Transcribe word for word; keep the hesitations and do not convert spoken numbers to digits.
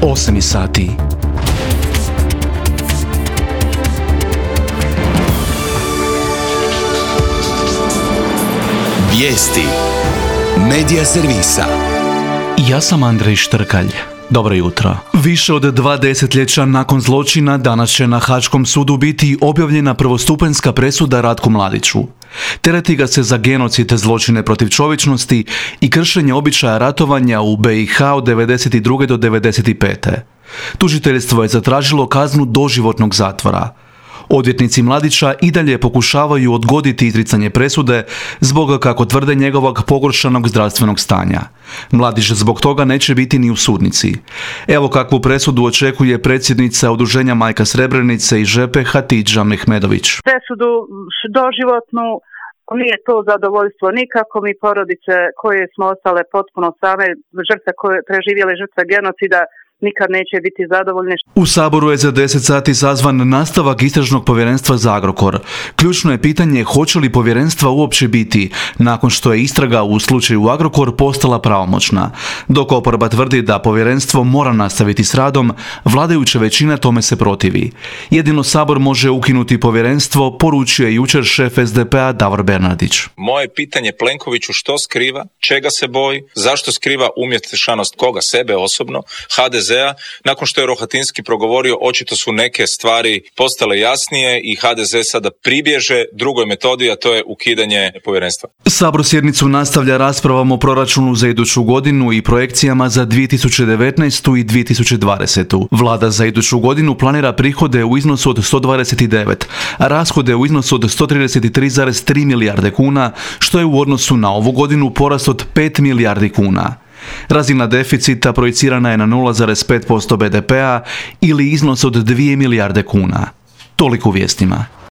osam sati. Vijesti Medija servisa. Ja sam Andrej Štrkalj. Dobro jutro. Više od dva desetljeća nakon zločina danas će na Haškom sudu biti objavljena prvostupanjska presuda Ratku Mladiću. Tereti ga se za genocid, zločine protiv čovječnosti i kršenje običaja ratovanja u B i H od devedeset druge do devedeset pete. Tužiteljstvo je zatražilo kaznu doživotnog zatvora. Odvjetnici Mladića i dalje pokušavaju odgoditi izricanje presude zbog, kako tvrde, njegovog pogoršanog zdravstvenog stanja. Mladić zbog toga neće biti ni u sudnici. Evo kakvu presudu očekuje predsjednica Udruženja Majka Srebrenice i Žepe Hatidža Mehmedović. Presudu doživotnu, nije to zadovoljstvo nikako. Mi porodice koje smo ostale potpuno same, žrtve koje preživjele žrtve genocida, nikad neće biti zadovoljni. U Saboru je za deset sati sazvan nastavak istražnog povjerenstva za Agrokor. Ključno je pitanje hoće li povjerenstva uopće biti, nakon što je istraga u slučaju Agrokor postala pravomoćna. Dok oporba tvrdi da povjerenstvo mora nastaviti s radom, vladajuća većina tome se protivi. Jedino Sabor može ukinuti povjerenstvo, poručio je jučer šef S D P-a Davor Bernardić. Moje pitanje Plenkoviću: što skriva, čega se boji, zašto skriva umješanost koga, sebe osobno, H D Z-a. Nakon što je Rohatinski progovorio, očito su neke stvari postale jasnije i H D Z sada pribježe drugoj metodi, a to je ukidanje povjerenstva. Sabor sjednicu nastavlja raspravom o proračunu za iduću godinu i projekcijama za dvije tisuće devetnaestu i dvije tisuće dvadesetu. Vlada za iduću godinu planira prihode u iznosu od sto dvadeset devet, a rashode u iznosu od sto trideset tri zarez tri milijarde kuna, što je u odnosu na ovu godinu porast od pet milijardi kuna. Razina deficita projicirana je na nula zarez pet posto B D P-a ili iznos od dvije milijarde kuna. Toliko u vijestima.